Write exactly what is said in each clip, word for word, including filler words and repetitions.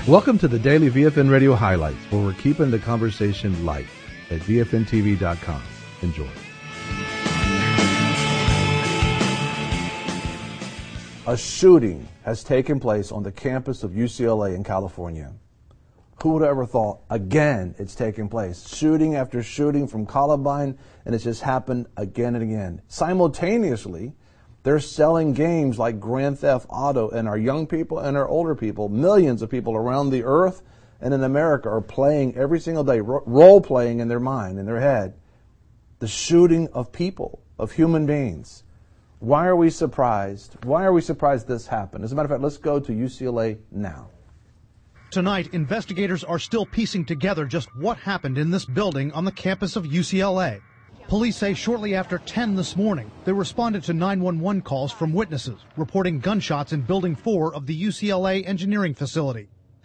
Welcome to the Daily V F N Radio Highlights, where we're keeping the conversation light at V F N T V dot com. Enjoy. A shooting has taken place on the campus of U C L A in California. Who would have ever thought, again, it's taking place? Shooting after shooting from Columbine, and it's just happened again and again. Simultaneously, they're selling games like Grand Theft Auto, and our young people and our older people, millions of people around the earth and in America are playing every single day, ro- role-playing in their mind, in their head, the shooting of people, of human beings. Why are we surprised? Why are we surprised this happened? As a matter of fact, let's go to U C L A now. Tonight, investigators are still piecing together just what happened in this building on the campus of U C L A. Police say shortly after ten this morning, they responded to nine one one calls from witnesses reporting gunshots in Building four of the U C L A engineering facility.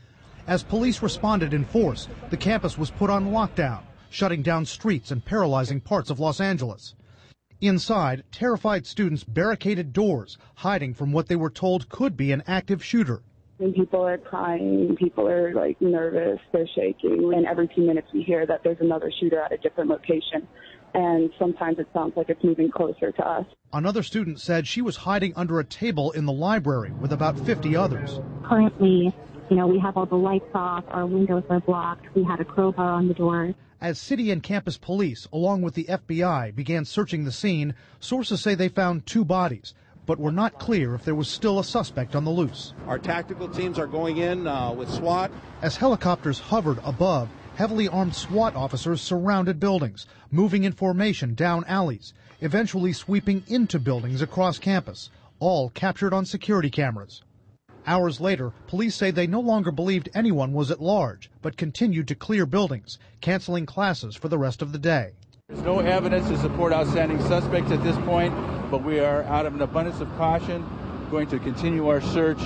As police responded in force, the campus was put on lockdown, shutting down streets and paralyzing parts of Los Angeles. Inside, terrified students barricaded doors, hiding from what they were told could be an active shooter. And people are crying, people are like nervous, they're shaking, and every few minutes we hear that there's another shooter at a different location. And sometimes it sounds like it's moving closer to us. Another student said she was hiding under a table in the library with about fifty others. Currently, you know, we have all the lights off, our windows are blocked, we had a crowbar on the door. As city and campus police, along with the F B I, began searching the scene, sources say they found two bodies, but were not clear if there was still a suspect on the loose. Our tactical teams are going in uh, with SWAT. As helicopters hovered above, heavily armed SWAT officers surrounded buildings, moving in formation down alleys, eventually sweeping into buildings across campus, all captured on security cameras. Hours later, police say they no longer believed anyone was at large, but continued to clear buildings, canceling classes for the rest of the day. There's no evidence to support outstanding suspects at this point, but we are, out of an abundance of caution, going to continue our search.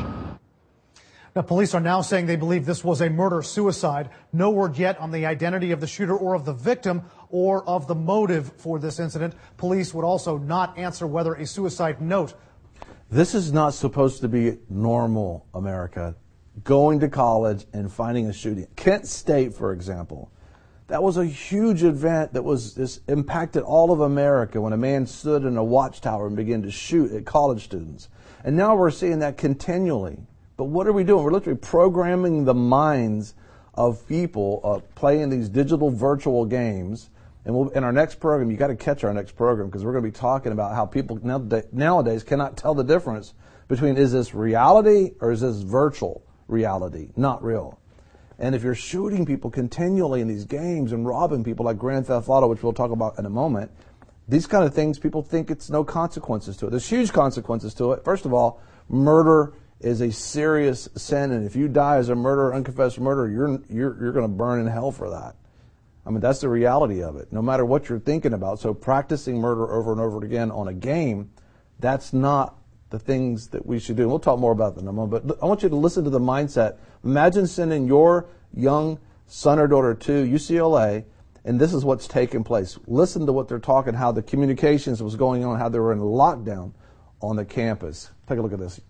Now, police are now saying they believe this was a murder-suicide. No word yet on the identity of the shooter or of the victim or of the motive for this incident. Police would also not answer whether a suicide note. This is not supposed to be normal, America. Going to college and finding a shooting. Kent State, for example. That was a huge event that was this impacted all of America when a man stood in a watchtower and began to shoot at college students. And now we're seeing that continually. But what are we doing? We're literally programming the minds of people uh, playing these digital virtual games. And we'll, in our next program, you got to catch our next program, because we're going to be talking about how people nowadays cannot tell the difference between, is this reality or is this virtual reality, not real. And if you're shooting people continually in these games and robbing people like Grand Theft Auto, which we'll talk about in a moment, these kind of things, people think it's no consequences to it. There's huge consequences to it. First of all, murder is a serious sin, and if you die as a murderer, unconfessed murderer, you're you're you're going to burn in hell for that. I mean, that's the reality of it, no matter what you're thinking about. So practicing murder over and over again on a game, that's not the things that we should do. And we'll talk more about that in a moment, but I want you to listen to the mindset. Imagine sending your young son or daughter to U C L A, and this is what's taking place. Listen to what they're talking, how the communications was going on, how they were in lockdown on the campus. Take a look at this.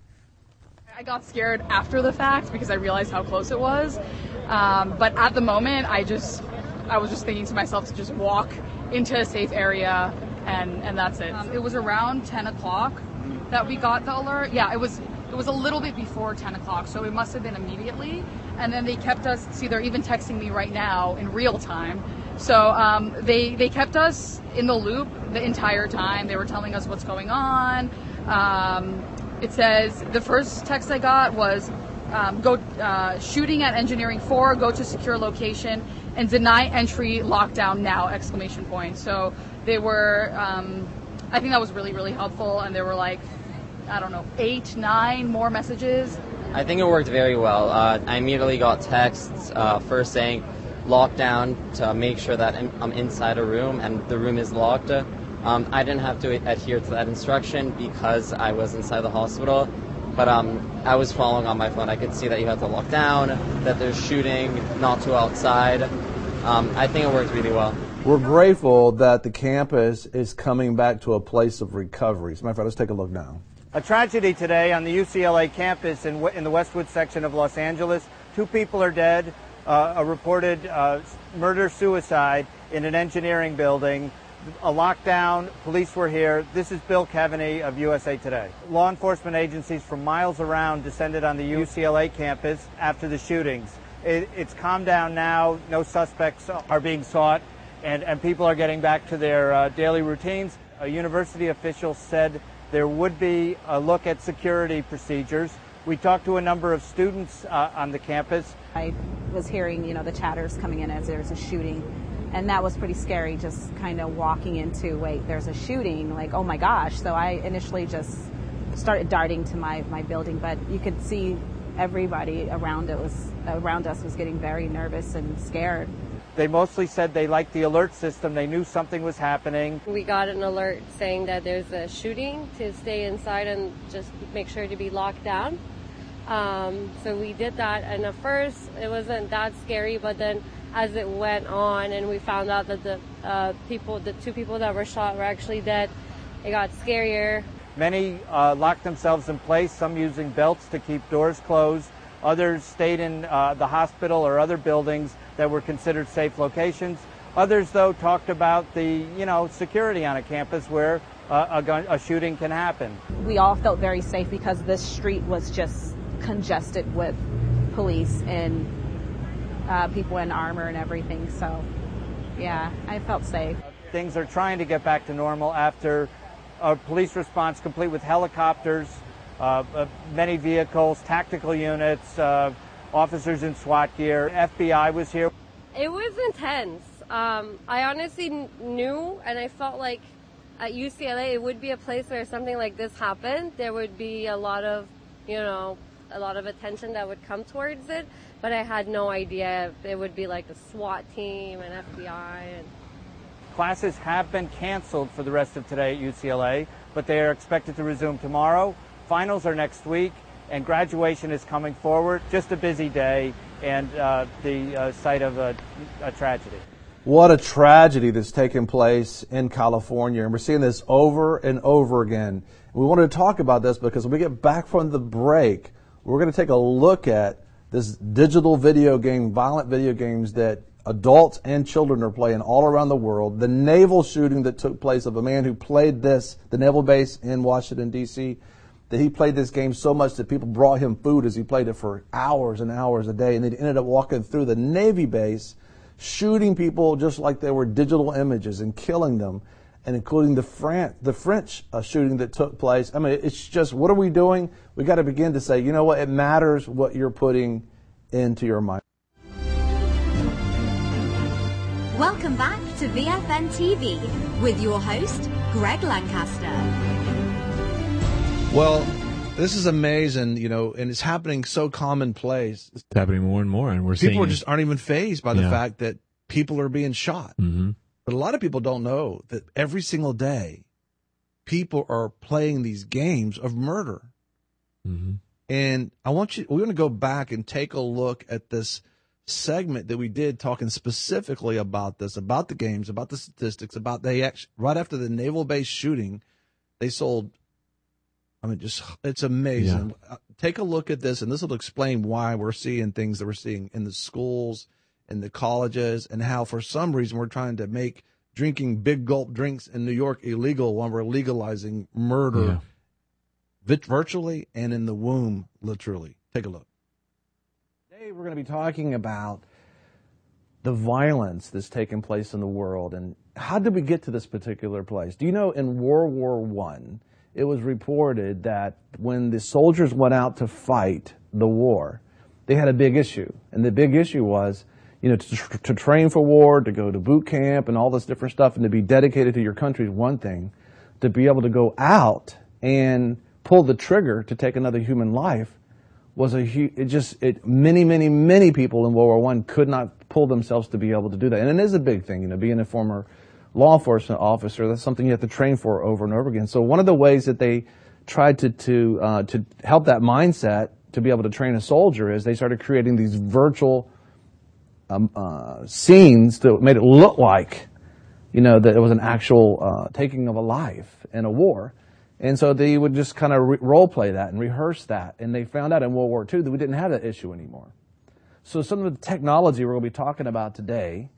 I got scared after the fact because I realized how close it was. Um, but at the moment, I just, I was just thinking to myself to just walk into a safe area, and, and that's it. Um, it was around ten o'clock that we got the alert. Yeah, it was it was a little bit before ten o'clock, so it must have been immediately. And then they kept us, see, they're even texting me right now in real time. So um, they, they kept us in the loop the entire time. They were telling us what's going on. Um, It says, the first text I got was, um, go uh, shooting at Engineering four, go to secure location, and deny entry, lockdown now, exclamation point. So they were, um, I think that was really, really helpful, and there were like, I don't know, eight, nine more messages. I think it worked very well. Uh, I immediately got texts uh, first saying lockdown to make sure that I'm inside a room and the room is locked. Um, I didn't have to adhere to that instruction because I was inside the hospital, but um, I was following on my phone. I could see that you had to lock down, that there's shooting, not to outside. Um, I think it worked really well. We're grateful that the campus is coming back to a place of recovery. As a matter of fact, let's take a look now. A tragedy today on the U C L A campus in, in the Westwood section of Los Angeles. Two people are dead, uh, a reported uh, murder-suicide in an engineering building. A lockdown, police were here. This is Bill Keaveney of U S A Today. Law enforcement agencies from miles around descended on the U C L A campus after the shootings. It, it's calmed down now. No suspects are being sought, and, and people are getting back to their uh, daily routines. A university official said there would be a look at security procedures. We talked to a number of students uh, on the campus. I was hearing, you know, the chatters coming in as there's a shooting. And that was pretty scary, just kind of walking into, wait, there's a shooting, like, oh my gosh. So I initially just started darting to my, my building, but you could see everybody around it was around us was getting very nervous and scared. They mostly said they liked the alert system. They knew something was happening. We got an alert saying that there's a shooting, to stay inside and just make sure to be locked down. Um, so we did that, and at first it wasn't that scary, but then as it went on and we found out that the uh, people, the two people that were shot were actually dead, it got scarier. Many uh, locked themselves in place, some using belts to keep doors closed. Others stayed in uh, the hospital or other buildings that were considered safe locations. Others, though, talked about the, you know, security on a campus where uh, a, gun, a shooting can happen. We all felt very safe because this street was just congested with police and Uh, people in armor and everything, so yeah, I felt safe. Things are trying to get back to normal after a police response complete with helicopters, uh, uh, many vehicles, tactical units, uh, officers in SWAT gear. F B I was here. It was intense. Um, I honestly knew, and I felt like at U C L A it would be a place where something like this happened. There would be a lot of, you know, a lot of attention that would come towards it, but I had no idea it would be like a SWAT team and F B I. And classes have been canceled for the rest of today at U C L A, but they are expected to resume tomorrow. Finals are next week, and graduation is coming forward. Just a busy day, and uh, the uh, site of a, a tragedy. What a tragedy that's taken place in California, and we're seeing this over and over again. We wanted to talk about this because when we get back from the break, we're going to take a look at this digital video game, violent video games that adults and children are playing all around the world. The naval shooting that took place of a man who played this, the naval base in Washington, D C, that he played this game so much that people brought him food as he played it for hours and hours a day. And they ended up walking through the Navy base, shooting people just like they were digital images and killing them, and including the, Fran- the French uh, shooting that took place. I mean, it's just, what are we doing? We got to begin to say, you know what, it matters what you're putting into your mind. Welcome back to V F N T V with your host, Greg Lancaster. Well, this is amazing, you know, and it's happening so commonplace. It's happening more and more, and we're people seeing just aren't even fazed by the yeah. fact that people are being shot. Mm-hmm. But a lot of people don't know that every single day, people are playing these games of murder. Mm-hmm. And I want you, we're going to go back and take a look at this segment that we did talking specifically about this, about the games, about the statistics, about they actually, right after the naval base shooting, they sold, I mean, just, it's amazing. Yeah. Take a look at this, and this will explain why we're seeing things that we're seeing in the schools, in the colleges, and how for some reason we're trying to make drinking big gulp drinks in New York illegal when we're legalizing murder yeah. virtually and in the womb, literally. Take a look. Today we're going to be talking about the violence that's taking place in the world, and how did we get to this particular place? Do you know in World War One, it was reported that when the soldiers went out to fight the war, they had a big issue, and the big issue was, you know, to, to train for war, to go to boot camp and all this different stuff, and to be dedicated to your country is one thing. To be able to go out and pull the trigger to take another human life was a huge, it just, it, many, many, many people in World War One could not pull themselves to be able to do that. And it is a big thing, you know, being a former law enforcement officer, that's something you have to train for over and over again. So one of the ways that they tried to, to, uh, to help that mindset to be able to train a soldier is they started creating these virtual Um, uh, scenes that made it look like, you know, that it was an actual uh, taking of a life in a war. And so they would just kind of re- role play that and rehearse that. And they found out in World War Two that we didn't have that issue anymore. So some of the technology we're going to be talking about today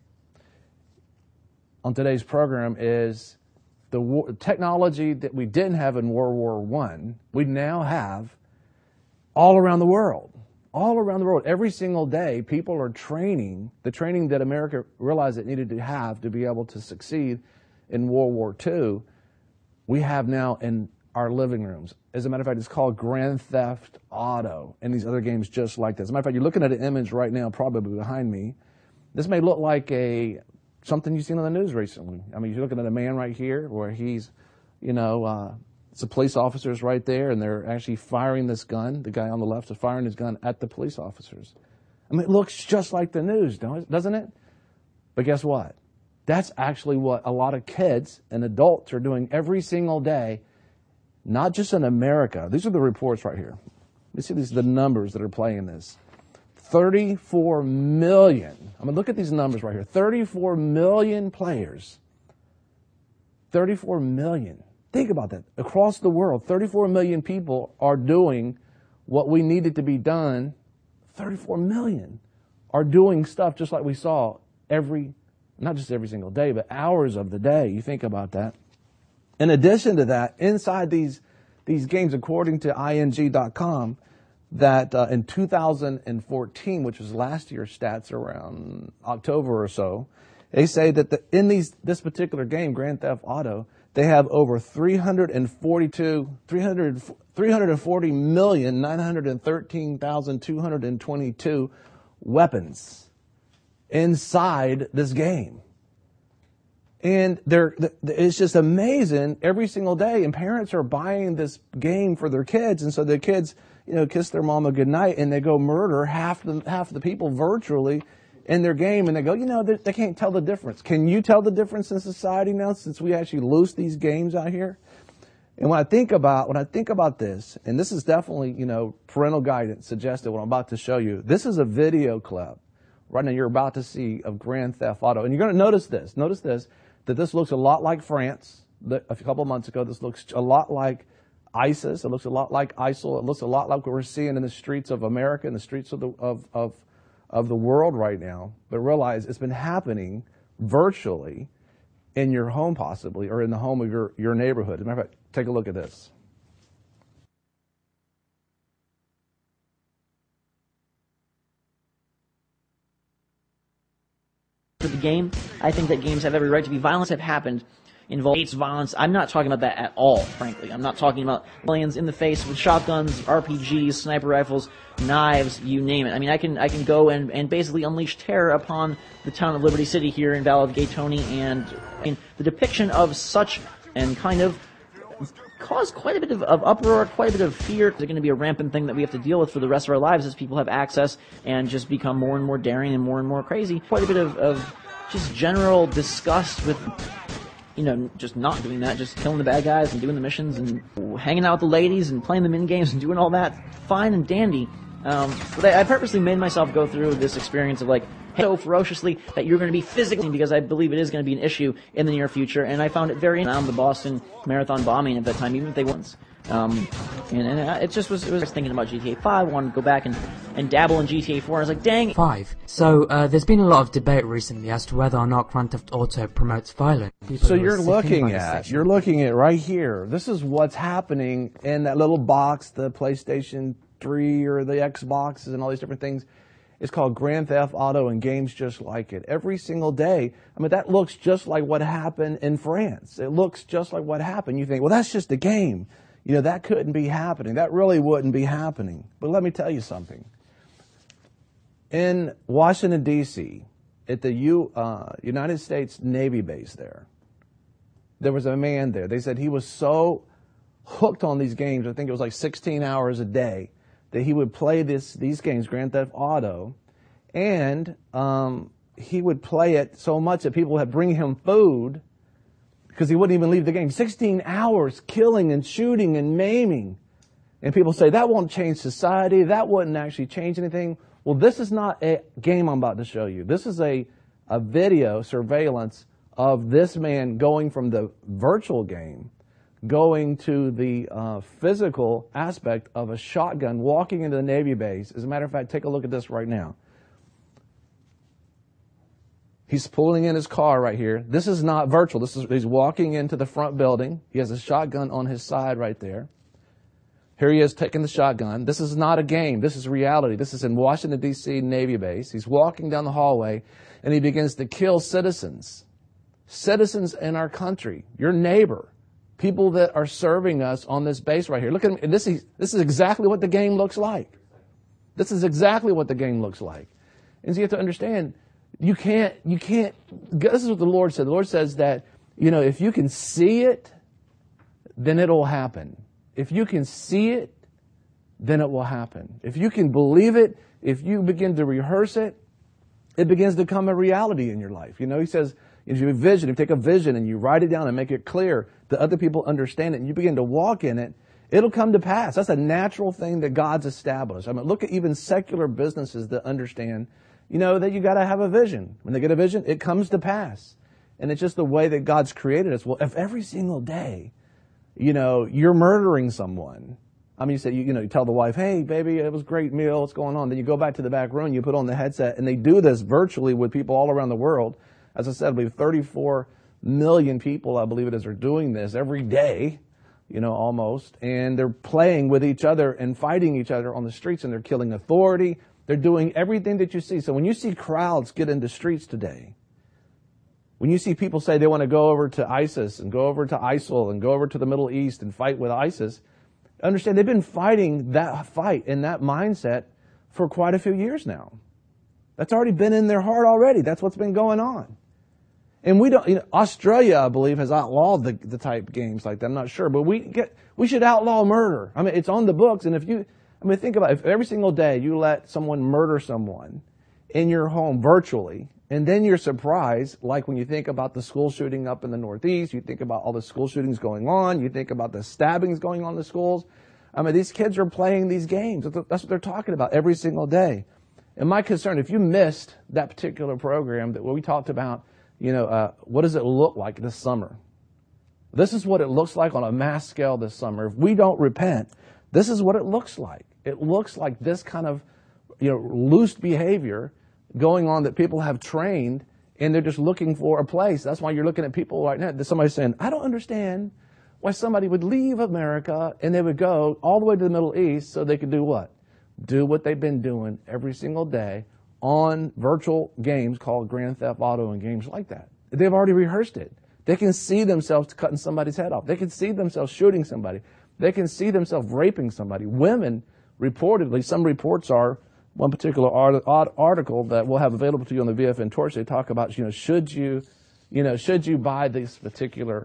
on today's program is the war, technology that we didn't have in World War One, we now have all around the world. All around the world. Every single day, people are training, the training that America realized it needed to have to be able to succeed in World War Two, we have now in our living rooms. As a matter of fact, it's called Grand Theft Auto and these other games just like this. As a matter of fact, you're looking at an image right now, probably behind me. This may look like a something you've seen on the news recently. I mean, you're looking at a man right here where he's, you know, uh, it's the police officers right there, and they're actually firing this gun. The guy on the left is firing his gun at the police officers. I mean, it looks just like the news, doesn't it? But guess what? That's actually what a lot of kids and adults are doing every single day, not just in America. These are the reports right here. You see these are the numbers that are playing this. thirty-four million. I mean, look at these numbers right here. thirty-four million players. thirty-four million. Think about that. Across the world, thirty-four million people are doing what we needed to be done. thirty-four million are doing stuff just like we saw every, not just every single day, but hours of the day. You think about that. In addition to that, inside these these games, according to I N G dot com, that uh, in two thousand fourteen, which was last year's stats around October or so, they say that the, in these this particular game, Grand Theft Auto, they have over three hundred forty-two, three hundred, three hundred forty million, nine hundred thirteen thousand, two hundred twenty-two weapons inside this game. And they're, it's just amazing every single day. And parents are buying this game for their kids. And so the kids, you know, kiss their mama goodnight and they go murder half the, half the people virtually in their game. And they go, you know, they, they can't tell the difference. Can you tell the difference in society now since we actually loose these games out here? And when I think about, when I think about this, and this is definitely, you know, parental guidance suggested what I'm about to show you. This is a video clip right now you're about to see of Grand Theft Auto. And you're going to notice this, notice this, that this looks a lot like France. A couple of months ago, this looks a lot like ISIS. It looks a lot like ISIL. It looks a lot like what we're seeing in the streets of America, in the streets of the of of, of the world right now. But realize it's been happening virtually in your home, possibly, or in the home of your, your neighborhood. As a matter of fact, take a look at this. For the game, I think that games have every right to be. Violence have happened, involves violence. I'm not talking about that at all, frankly. I'm not talking about aliens in the face with shotguns, R P Gs, sniper rifles, knives, you name it. I mean, I can I can go and, and basically unleash terror upon the town of Liberty City here in Valley of Gatoni, and I mean, the depiction of such and kind of caused quite a bit of, of uproar, quite a bit of fear. It's going to be a rampant thing that we have to deal with for the rest of our lives as people have access and just become more and more daring and more and more crazy. Quite a bit of, of just general disgust with, you know, just not doing that, just killing the bad guys and doing the missions and hanging out with the ladies and playing the mini games and doing all that. Fine and dandy. Um, but I, I purposely made myself go through this experience of like, so ferociously that you're going to be physically, because I believe it is going to be an issue in the near future, and I found it very around the Boston Marathon bombing at that time, even if they weren't. Um, and, and it just was, it was thinking about G T A five, wanted to go back and, and dabble in G T A four, and I was like, dang. five. So, uh, there's been a lot of debate recently as to whether or not Grand Theft Auto promotes violence. People so you're looking at, you're looking at right here, this is what's happening in that little box, the PlayStation three or the Xboxes and all these different things. It's called Grand Theft Auto and games just like it. Every single day, I mean, that looks just like what happened in France. It looks just like what happened. You think, well, that's just a game. You know, that couldn't be happening. That really wouldn't be happening. But let me tell you something. In Washington, D C, at the U, uh, United States Navy base there, there was a man there. They said he was so hooked on these games, I think it was like sixteen hours a day, that he would play this these games, Grand Theft Auto, and um, he would play it so much that people would bring him food because he wouldn't even leave the game. sixteen hours killing and shooting and maiming. And people say, that won't change society. That wouldn't actually change anything. Well, this is not a game I'm about to show you. This is a, a video surveillance of this man going from the virtual game going to the uh, physical aspect of a shotgun, walking into the Navy base. As a matter of fact, take a look at this right now. He's pulling in his car right here. This is not virtual. This is, he's walking into the front building. He has a shotgun on his side right there. Here he is taking the shotgun. This is not a game. This is reality. This is in Washington, D C Navy base. He's walking down the hallway, and he begins to kill citizens. Citizens in our country, your neighbor, people that are serving us on this base right here. Look at him. This is, this is exactly what the game looks like. This is exactly what the game looks like. And so you have to understand, you can't, you can't, this is what the Lord said. The Lord says that, you know, if you can see it, then it'll happen. If you can see it, then it will happen. If you can believe it, if you begin to rehearse it, it begins to become a reality in your life. You know, he says, if you have a vision, if you take a vision and you write it down and make it clear that other people understand it and you begin to walk in it, it'll come to pass. That's a natural thing that God's established. I mean, look at even secular businesses that understand, you know, that you got to have a vision. When they get a vision, it comes to pass. And it's just the way that God's created us. Well, if every single day, you know, you're murdering someone. I mean, you say, you, you know, you tell the wife, hey, baby, it was a great meal. What's going on? Then you go back to the back room, you put on the headset, and they do this virtually with people all around the world. As I said, I believe thirty-four million people, I believe it is, are doing this every day, you know, almost. And they're playing with each other and fighting each other on the streets, and they're killing authority. They're doing everything that you see. So when you see crowds get into streets today, when you see people say they want to go over to ISIS and go over to ISIL and go over to the Middle East and fight with ISIS, understand they've been fighting that fight in that mindset for quite a few years now. That's already been in their heart already. That's what's been going on. And we don't, you know, Australia, I believe, has outlawed the, the type games like that. I'm not sure, but we get, we should outlaw murder. I mean, it's on the books. And if you, I mean, think about it. If every single day you let someone murder someone in your home virtually, and then you're surprised, like when you think about the school shooting up in the Northeast, you think about all the school shootings going on, you think about the stabbings going on in the schools. I mean, these kids are playing these games. That's what they're talking about every single day. And my concern, if you missed that particular program that we talked about, you know, uh, what does it look like this summer? This is what it looks like on a mass scale this summer. If we don't repent, this is what it looks like. It looks like this kind of, you know, loose behavior going on that people have trained, and they're just looking for a place. That's why you're looking at people right now. There's somebody saying, I don't understand why somebody would leave America and they would go all the way to the Middle East so they could do what? Do what they've been doing every single day on virtual games called Grand Theft Auto and games like that. They've already rehearsed it. They can see themselves cutting somebody's head off. They can see themselves shooting somebody. They can see themselves raping somebody. Women, reportedly, some reports are, one particular art, article that we'll have available to you on the V F N Torch, they talk about, you know, should you, you know, should you buy this particular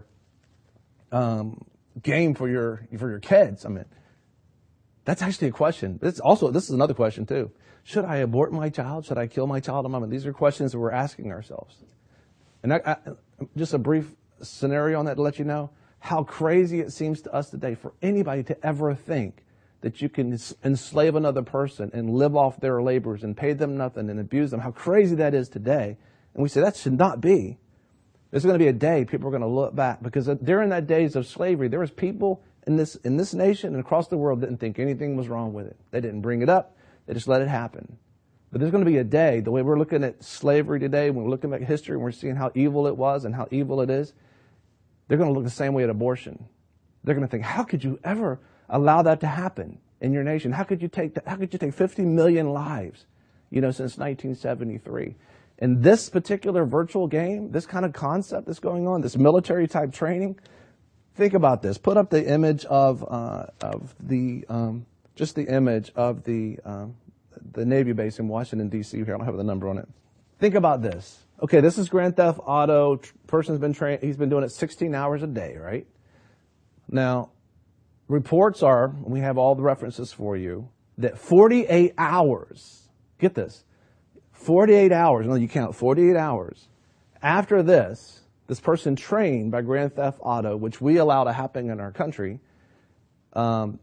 um, game for your for your kids? I mean, that's actually a question. It's also, this is another question too. Should I abort my child? Should I kill my child? I mean, these are questions that we're asking ourselves. And I, I, just a brief scenario on that to let you know how crazy it seems to us today for anybody to ever think that you can enslave another person and live off their labors and pay them nothing and abuse them. How crazy that is today. And we say that should not be. There's going to be a day people are going to look back, because during that days of slavery, there was people in this in this nation and across the world that didn't think anything was wrong with it. They didn't bring it up. They just let it happen. But there's going to be a day, the way we're looking at slavery today, when we're looking at history and we're seeing how evil it was and how evil it is, they're going to look the same way at abortion. They're going to think, how could you ever allow that to happen in your nation? How could you take that? How could you take fifty million lives, you know, since nineteen seventy-three? And this particular virtual game, this kind of concept that's going on, this military type training, think about this. Put up the image of uh, of the um, just the image of the um, the Navy base in Washington D C Here, I don't have the number on it. Think about this. Okay, this is Grand Theft Auto. Person's been trained. He's been doing it sixteen hours a day, right? Now, reports are, we have all the references for you, that forty-eight hours, get this, forty-eight hours, no, you count, forty-eight hours, after this, this person trained by Grand Theft Auto, which we allow to happen in our country, um,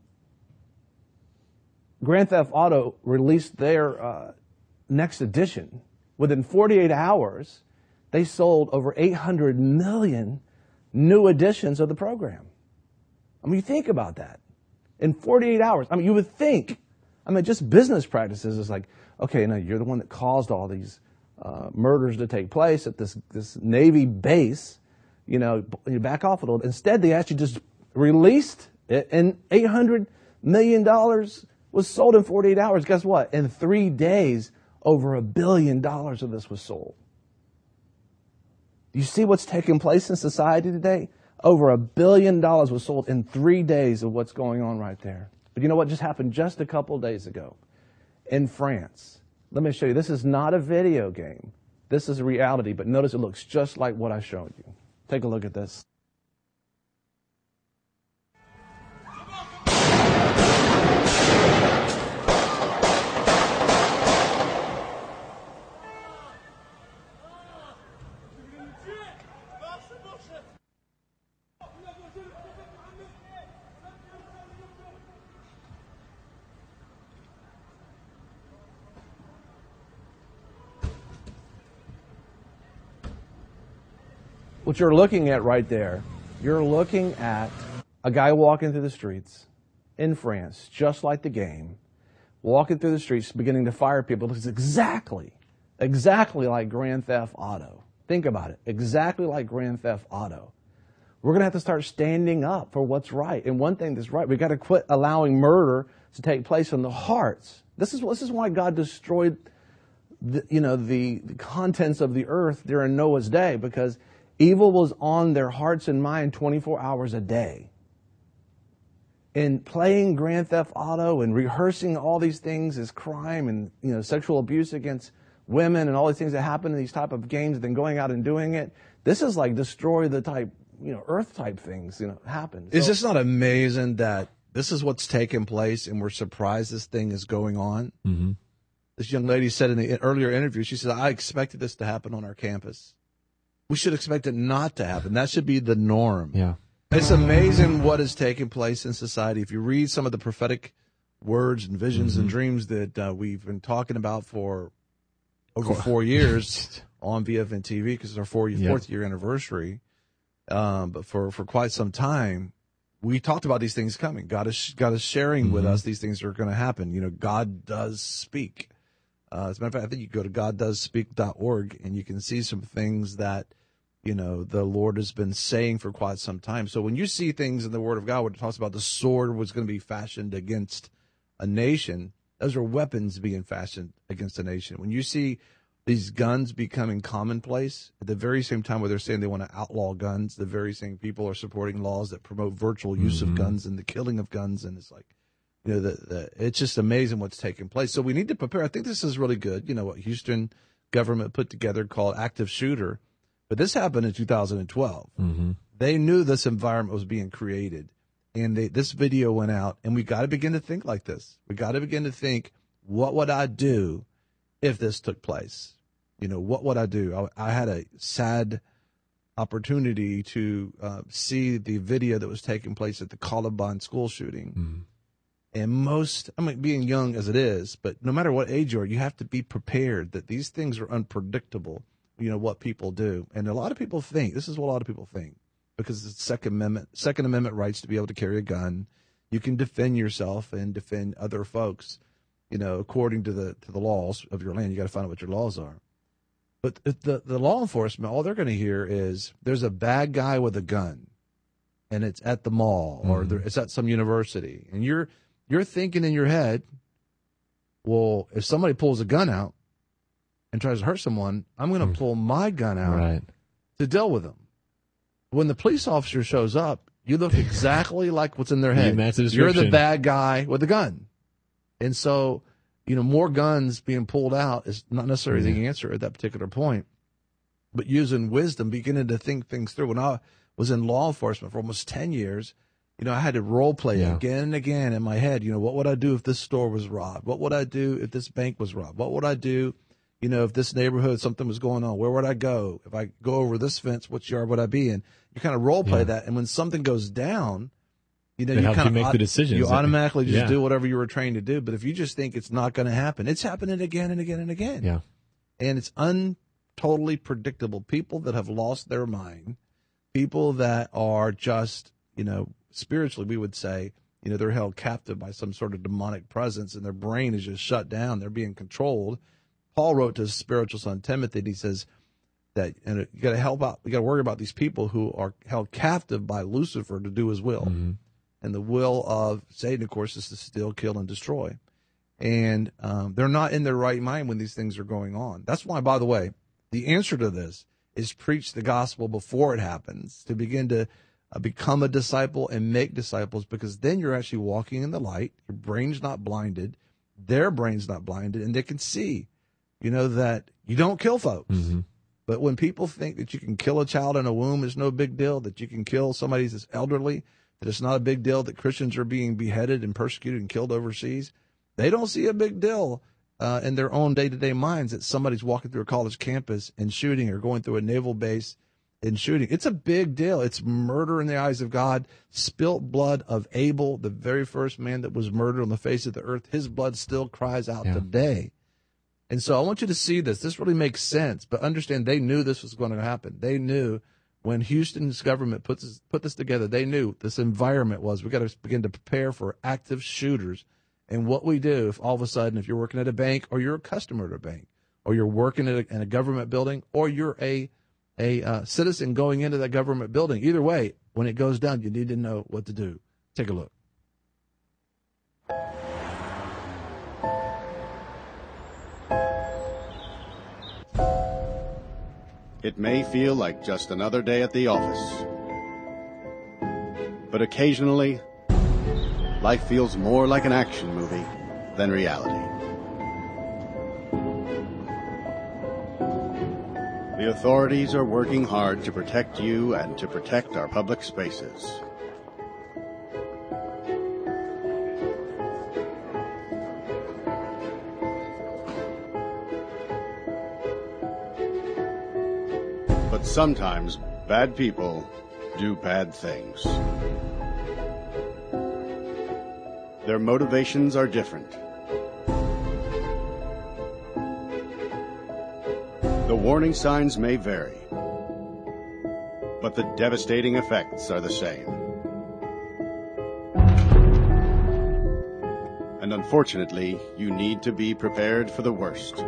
Grand Theft Auto released their uh, next edition. Within forty-eight hours, they sold over eight hundred million new editions of the program. I mean, you think about that. In forty-eight hours, I mean, you would think, I mean, just business practices is like, okay, now you're the one that caused all these uh, murders to take place at this this Navy base. You know, you back off a little. Instead, they actually just released it, and eight hundred million dollars was sold in forty-eight hours. Guess what? In three days, over a billion dollars of this was sold. You see what's taking place in society today? Over a billion dollars was sold in three days of what's going on right there. But you know what just happened just a couple days ago in France? Let me show you. This is not a video game. This is a reality, but notice it looks just like what I showed you. Take a look at this. What you're looking at right there, you're looking at a guy walking through the streets in France, just like the game, walking through the streets, beginning to fire people. It looks exactly, exactly like Grand Theft Auto. Think about it. Exactly like Grand Theft Auto. We're going to have to start standing up for what's right. And one thing that's right, we've got to quit allowing murder to take place in the hearts. This is, this is why God destroyed the, you know, the, the contents of the earth during Noah's day, because evil was on their hearts and mind twenty-four hours a day. And playing Grand Theft Auto and rehearsing all these things as crime and, you know, sexual abuse against women and all these things that happen in these type of games, and then going out and doing it. This is like destroy the type, you know, earth type things, you know, happen. Is So- this not amazing that this is what's taking place and we're surprised this thing is going on? Mm-hmm. This young lady said in the earlier interview, she said, I expected this to happen on our campus. We should expect it not to happen. That should be the norm. Yeah. It's amazing what is taking place in society. If you read some of the prophetic words and visions Mm-hmm. and dreams that uh, we've been talking about for over four years on V F N T V, because it's our four, Yeah. fourth year anniversary, um, but for, for quite some time, we talked about these things coming. God is, God is sharing with Mm-hmm. us these things are going to happen. You know, God does speak. Uh, as a matter of fact, I think you go to god does speak dot org and you can see some things that, you know, the Lord has been saying for quite some time. So when you see things in the Word of God where it talks about the sword was going to be fashioned against a nation, those are weapons being fashioned against a nation. When you see these guns becoming commonplace, at the very same time where they're saying they want to outlaw guns, the very same people are supporting laws that promote virtual use Mm-hmm. of guns and the killing of guns. And it's like, you know, the, the, it's just amazing what's taking place. So we need to prepare. I think this is really good. You know, what Houston government put together called Active Shooter. But this happened in two thousand twelve. Mm-hmm. They knew this environment was being created. And they, this video went out. And we got to begin to think like this. We got to begin to think, what would I do if this took place? You know, what would I do? I, I had a sad opportunity to uh, see the video that was taking place at the Columbine school shooting. Mm-hmm. And most, I mean, being young as it is, but no matter what age you are, you have to be prepared that these things are unpredictable, you know, what people do. And a lot of people think, this is what a lot of people think, because it's Second Amendment, Second Amendment rights to be able to carry a gun. You can defend yourself and defend other folks, you know, according to the to the laws of your land. You got to find out what your laws are. But the the law enforcement, all they're going to hear is there's a bad guy with a gun, and it's at the mall or Mm-hmm. there, it's at some university, and you're you're thinking in your head, well, if somebody pulls a gun out and tries to hurt someone, I'm going to pull my gun out Right. to deal with them. When the police officer shows up, you look exactly like what's in their You head. match the You're the description. bad guy with a gun. And so, you know, more guns being pulled out is not necessarily the answer at that particular point. But using wisdom, beginning to think things through. When I was in law enforcement for almost ten years, you know, I had to role play Yeah. again and again in my head. You know, what would I do if this store was robbed? What would I do if this bank was robbed? What would I do, you know, if this neighborhood, something was going on? Where would I go? If I go over this fence, which yard would I be in? You kind of role play Yeah. that. And when something goes down, you know, It you helps kind you of make the decisions. You automatically just Yeah. do whatever you were trained to do. But if you just think it's not going to happen, it's happening again and again and again. Yeah. And it's un totally predictable. People that have lost their mind, people that are just, you know, spiritually, we would say, you know, they're held captive by some sort of demonic presence and their brain is just shut down. They're being controlled. Paul wrote to his spiritual son Timothy, and he says that and you got to help out. You got to worry about these people who are held captive by Lucifer to do his will, Mm-hmm. and the will of Satan, of course, is to steal, kill, and destroy. And um, they're not in their right mind when these things are going on. That's why, by the way, the answer to this is preach the gospel before it happens, to begin to uh, become a disciple and make disciples, because then you're actually walking in the light. Your brain's not blinded. Their brain's not blinded, and they can see, you know, that you don't kill folks. Mm-hmm. But when people think that you can kill a child in a womb, it's no big deal, that you can kill somebody that's elderly, that it's not a big deal, that Christians are being beheaded and persecuted and killed overseas, they don't see a big deal uh, in their own day-to-day minds that somebody's walking through a college campus and shooting, or going through a naval base and shooting. It's a big deal. It's murder in the eyes of God. Spilt blood of Abel, the very first man that was murdered on the face of the earth. His blood still cries out Yeah. today. And so I want you to see this. This really makes sense. But understand, they knew this was going to happen. They knew when Houston's government put this, put this together, they knew this environment was, we got to begin to prepare for active shooters. And what we do, if all of a sudden, if you're working at a bank, or you're a customer at a bank, or you're working at a, in a government building, or you're a a uh, citizen going into that government building, either way, when it goes down, you need to know what to do. Take a look. It may feel like just another day at the office, but occasionally, life feels more like an action movie than reality. The authorities are working hard to protect you and to protect our public spaces. But sometimes bad people do bad things. Their motivations are different. The warning signs may vary, but the devastating effects are the same. And unfortunately, you need to be prepared for the worst.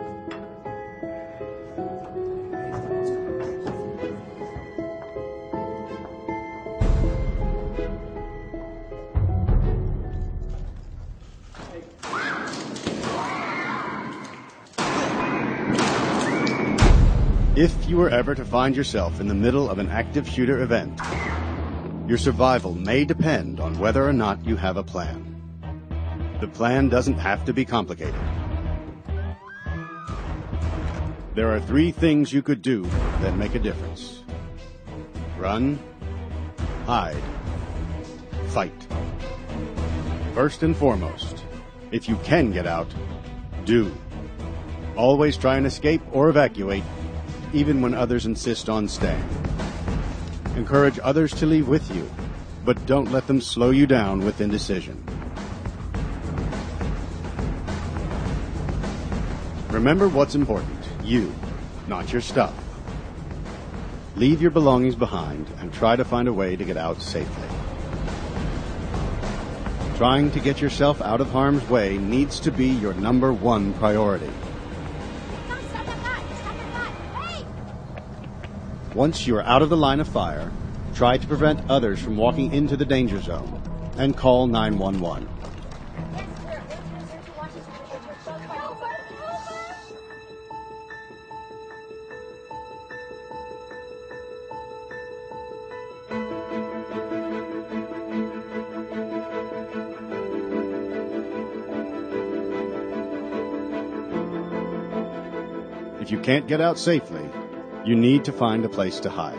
If you were ever to find yourself in the middle of an active shooter event, your survival may depend on whether or not you have a plan. The plan doesn't have to be complicated. There are three things you could do that make a difference. Run, hide, fight. First and foremost, if you can get out, do. Always try and escape or evacuate, even when others insist on staying. Encourage others to leave with you, but don't let them slow you down with indecision. Remember what's important, you, not your stuff. Leave your belongings behind and try to find a way to get out safely. Trying to get yourself out of harm's way needs to be your number one priority. Once you are out of the line of fire, try to prevent others from walking into the danger zone and call nine one one. If you can't get out safely, you need to find a place to hide.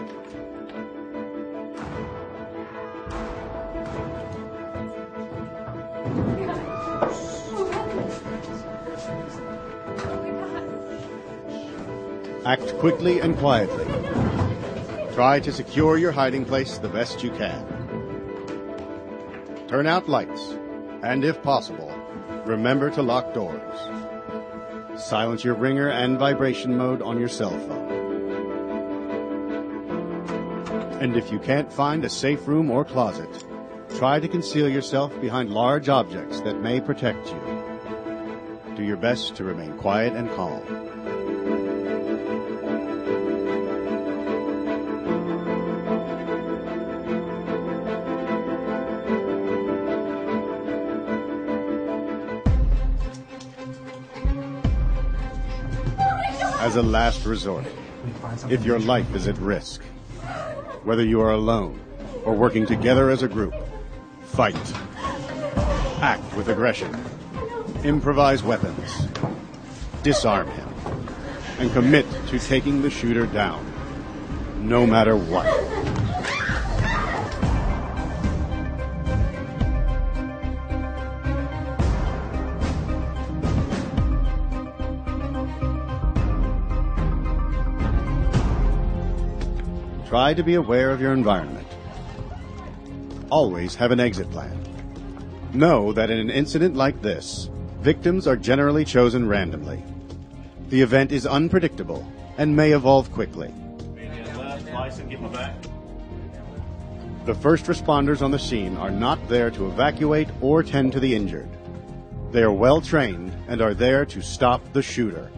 Act quickly and quietly. Try to secure your hiding place the best you can. Turn out lights, and if possible, remember to lock doors. Silence your ringer and vibration mode on your cell phone. And if you can't find a safe room or closet, try to conceal yourself behind large objects that may protect you. do your best to remain quiet and calm. As a last resort, if your life is at risk, whether you are alone or working together as a group, fight. Act with aggression. Improvise weapons. Disarm him. And commit to taking the shooter down, no matter what. Try to be aware of your environment. Always have an exit plan. Know that in an incident like this, victims are generally chosen randomly. The event is unpredictable and may evolve quickly. The first responders on the scene are not there to evacuate or tend to the injured. They are well trained and are there to stop the shooter.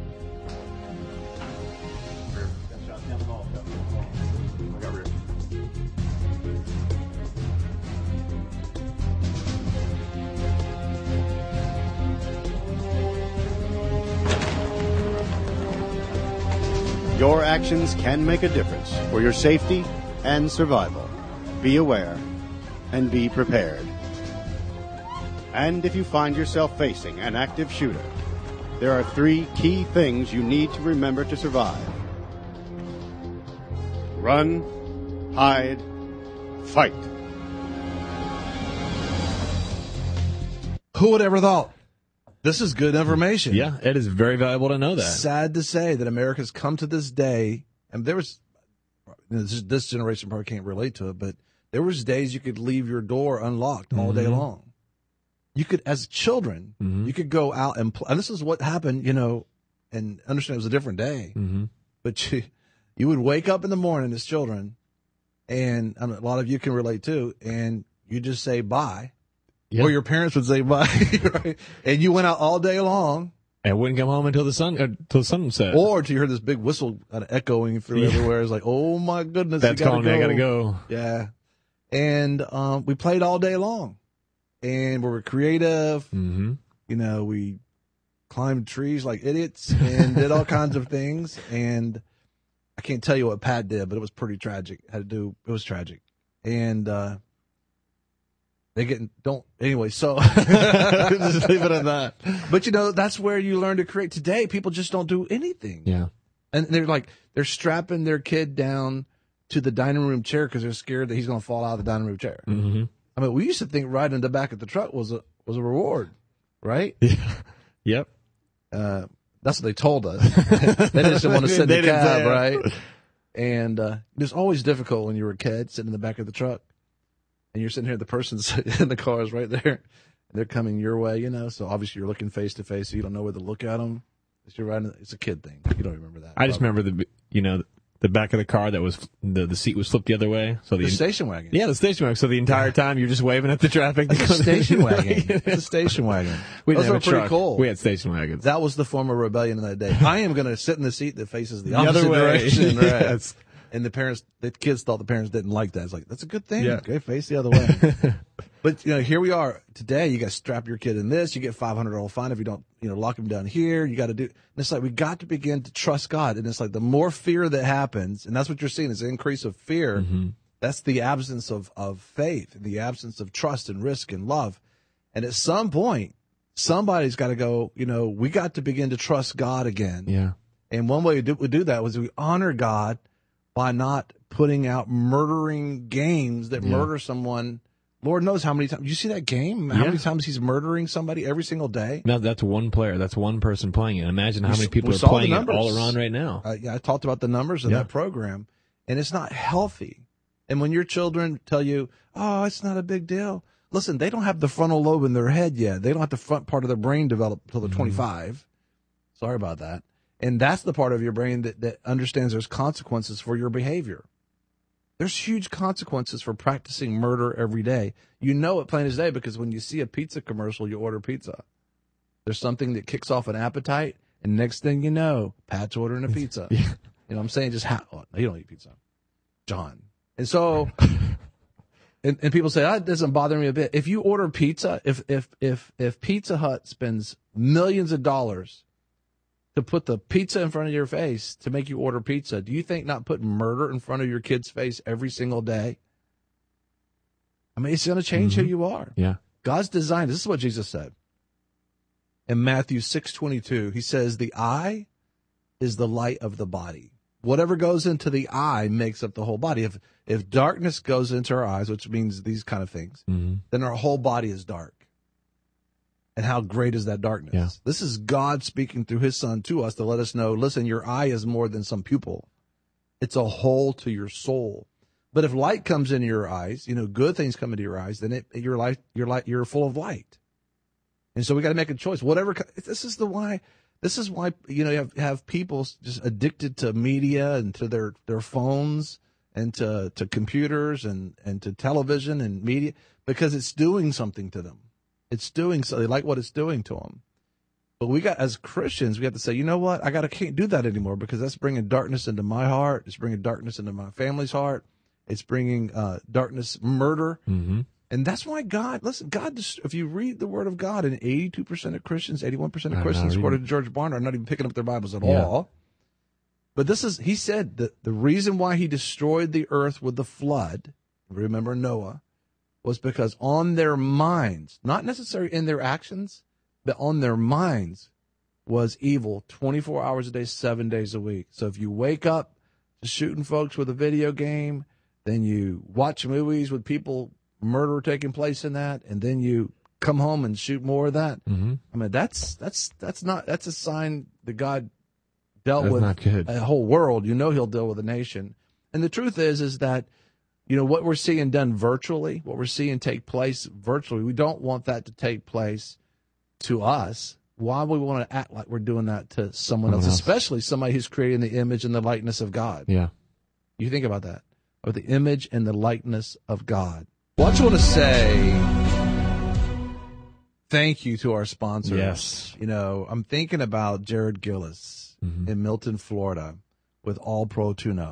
Your actions can make a difference for your safety and survival. Be aware and be prepared. And if you find yourself facing an active shooter, there are three key things you need to remember to survive. Run, hide, fight. Who would ever thought? This is good information. Yeah, it is very valuable to know that. Sad to say that America's come to this day, and there was, this, this generation probably can't relate to it, but there was days you could leave your door unlocked all day Mhm. long. You could, as children, Mhm. you could go out and play. And this is what happened, you know, and understand it was a different day. Mm-hmm. But you, you would wake up in the morning as children, and I mean, a lot of you can relate too, and you just say bye. Yeah. Or your parents would say bye, right? And you went out all day long. And wouldn't come home until the sun, until sunset. Or till you heard this big whistle kind of echoing through Yeah. everywhere. It's like, oh my goodness, That's you gotta calling me, go. I gotta go. Yeah. And um, we played all day long. And we were creative. Mm-hmm. You know, we climbed trees like idiots and did all kinds of things. And I can't tell you what Pat did, but it was pretty tragic. Had to do, it was tragic. And uh, they get, don't, anyway, so just leave it at that. But you know, that's where you learn to create. Today, people just don't do anything. Yeah. And they're like, they're strapping their kid down to the dining room chair because they're scared that he's going to fall out of the dining room chair. Mm-hmm. I mean, we used to think riding in the back of the truck was a was a reward, right? Yep. Uh, that's what they told us. They just didn't want to sit in They the didn't say cab, it. right? And uh, it was always difficult when you were a kid sitting in the back of the truck, and you're sitting here, the person's in the car is right there, and they're coming your way, you know. So obviously you're looking face to face, so you don't know where to look at them. It's, you're riding, it's a kid thing. You don't remember that. I just remember the, you know, the back of the car that was, the, the seat was flipped the other way. So the, The station wagon. Yeah, the station wagon. So the entire time you're just waving at the traffic. It's a station wagon. It's a station wagon. We Those didn't were have a pretty truck. cool. We had station wagons. That was the form of rebellion in that day. I am going to sit in the seat that faces the, The opposite other way. direction. Right. Yes. And the parents, the kids thought the parents didn't like that. It's like, that's a good thing. Yeah. Okay, face the other way. But, you know, here we are today. You got to strap your kid in this. You get five hundred dollars fine if you don't, you know, lock him down here. You got to do, and it's like, we got to begin to trust God. And it's like the more fear that happens, and that's what you're seeing is an increase of fear. Mm-hmm. That's the absence of, of faith, the absence of trust and risk and love. And at some point, somebody's got to go, you know, we got to begin to trust God again. Yeah. And one way we do, we do that was we honor God by not putting out murdering games that Yeah. murder someone. Lord knows how many times. You see that game? How Yeah. many times he's murdering somebody every single day? Now that's one player. That's one person playing it. Imagine how We many s- people we are saw the playing it numbers. all around right now. Uh, yeah, I talked about the numbers in Yeah. that program, and it's not healthy. And when your children tell you, "Oh, it's not a big deal," listen, they don't have the frontal lobe in their head yet. They don't have the front part of their brain developed till they're twenty-five. Sorry about that. And that's the part of your brain that, that understands there's consequences for your behavior. There's huge consequences for practicing murder every day. You know it plain as day because when you see a pizza commercial, you order pizza. There's something that kicks off an appetite, and next thing you know, Pat's ordering a pizza. Yeah. You know what I'm saying? Just ha- oh, you don't eat pizza, John. And so, and, and people say, that doesn't bother me a bit. If you order pizza, if if if if Pizza Hut spends millions of dollars to put the pizza in front of your face to make you order pizza, do you think not putting murder in front of your kid's face every single day? I mean, it's going to change Mm-hmm. who you are. Yeah. God's design. This is what Jesus said in Matthew six twenty-two. He says, the eye is the light of the body. Whatever goes into the eye makes up the whole body. If if darkness goes into our eyes, which means these kind of things, Mm-hmm. then our whole body is dark. And how great is that darkness? Yeah. This is God speaking through his son to us to let us know, listen, your eye is more than some pupil. It's a hole to your soul. But if light comes into your eyes, you know, good things come into your eyes, then it, your life, your light, you're full of light. And so we got to make a choice. Whatever. This is the why. This is why, you know, you have, have people just addicted to media and to their, their phones and to, to computers and, and to television and media, because it's doing something to them. It's doing so. They like what it's doing to them. But we got, as Christians, we have to say, you know what? I got to can't do that anymore, because that's bringing darkness into my heart. It's bringing darkness into my family's heart. It's bringing uh, darkness, murder. Mm-hmm. And that's why God, listen, God, if you read the Word of God, and eighty-two percent of Christians, eighty-one percent of I'm Christians, not according to George Barna, are not even picking up their Bibles at Yeah. all. But this is, he said that the reason why he destroyed the earth with the flood, remember Noah, was because on their minds, not necessarily in their actions, but on their minds was evil twenty-four hours a day, seven days a week. So if you wake up to shooting folks with a video game, then you watch movies with people, murder taking place in that, and then you come home and shoot more of that. Mm-hmm. I mean, that's that's that's not that's a sign that God dealt That's with not good. a whole world. You know, he'll deal with a nation. And the truth is, is that, you know, what we're seeing done virtually, what we're seeing take place virtually, we don't want that to take place to us. Why would we want to act like we're doing that to someone, Someone else, else. especially somebody who's creating the image and the likeness of God? Yeah. You think about that, or the image and the likeness of God. Well, I just want to say thank you to our sponsors. Yes. You know, I'm thinking about Jared Gillis Mm-hmm. in Milton, Florida, with All Pro Tune-Up.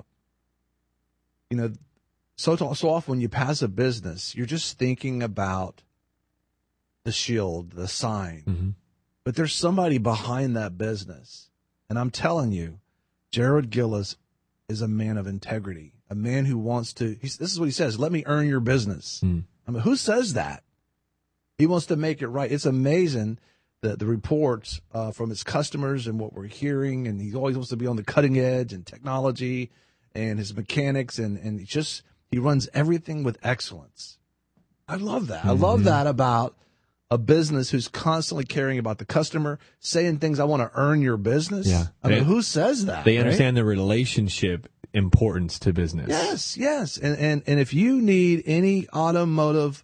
You know, so so often when you pass a business, you're just thinking about the shield, the sign. Mm-hmm. But there's somebody behind that business. And I'm telling you, Jared Gillis is a man of integrity, a man who wants to, he's, this is what he says, let me earn your business. Mm. I mean, who says that? He wants to make it right. It's amazing the, the reports uh, from his customers and what we're hearing. And he always wants to be on the cutting edge and technology and his mechanics. And, and he just, he runs everything with excellence. I love that. Mm-hmm. I love that about a business who's constantly caring about the customer, saying things, I want to earn your business. Yeah. I mean, They- who says that? They right? understand the relationship importance to business. Yes, yes. And, and, and if you need any automotive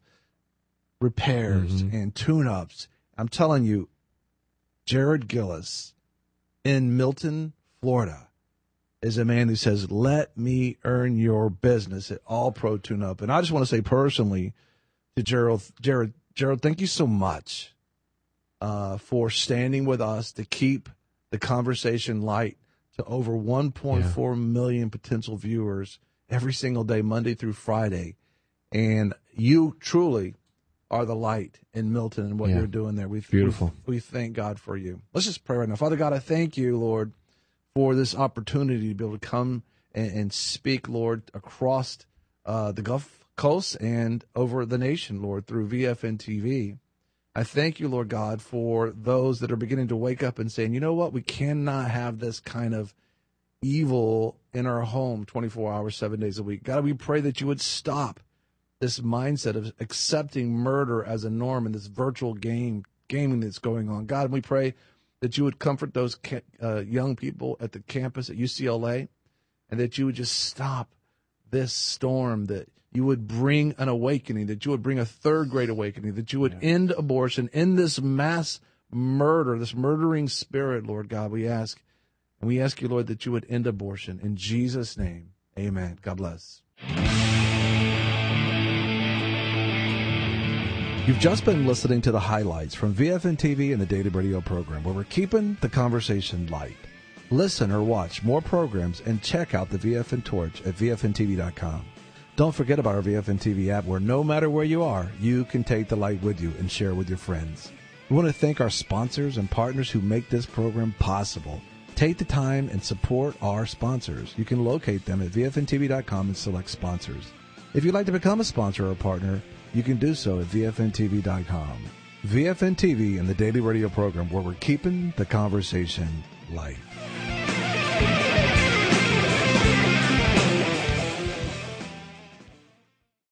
repairs Mm-hmm. and tune-ups, I'm telling you, Jared Gillis in Milton, Florida, is a man who says, let me earn your business at All Pro Tune-Up. And I just want to say personally to Jared, Jared, Jared, thank you so much uh, for standing with us to keep the conversation light to over one point four million potential viewers every single day, Monday through Friday. And you truly are the light in Milton and what Yeah. you're doing there. We, Beautiful. We, we thank God for you. Let's just pray right now. Father God, I thank you, Lord, for this opportunity to be able to come and, and speak, Lord, across uh, the Gulf Coast and over the nation, Lord, through V F N T V. I thank you, Lord God, for those that are beginning to wake up and saying, you know what, we cannot have this kind of evil in our home twenty-four hours, seven days a week. God, we pray that you would stop this mindset of accepting murder as a norm in this virtual game gaming that's going on. God, we pray that you would comfort those ca- uh, young people at the campus at U C L A, and that you would just stop this storm, that you would bring an awakening, that you would bring a third great awakening, that you would end abortion, end this mass murder, this murdering spirit, Lord God, we ask. And we ask you, Lord, that you would end abortion. In Jesus' name, amen. God bless. You've just been listening to the highlights from V F N T V and the Daily Radio program, where we're keeping the conversation light. Listen or watch more programs and check out the V F N Torch at V F N T V dot com. Don't forget about our V F N T V app, where no matter where you are, you can take the light with you and share with your friends. We want to thank our sponsors and partners who make this program possible. Take the time and support our sponsors. You can locate them at V F N T V dot com and select sponsors. If you'd like to become a sponsor or a partner, you can do so at V F N T V dot com. V F N T V and the Daily Radio program, where we're keeping the conversation light.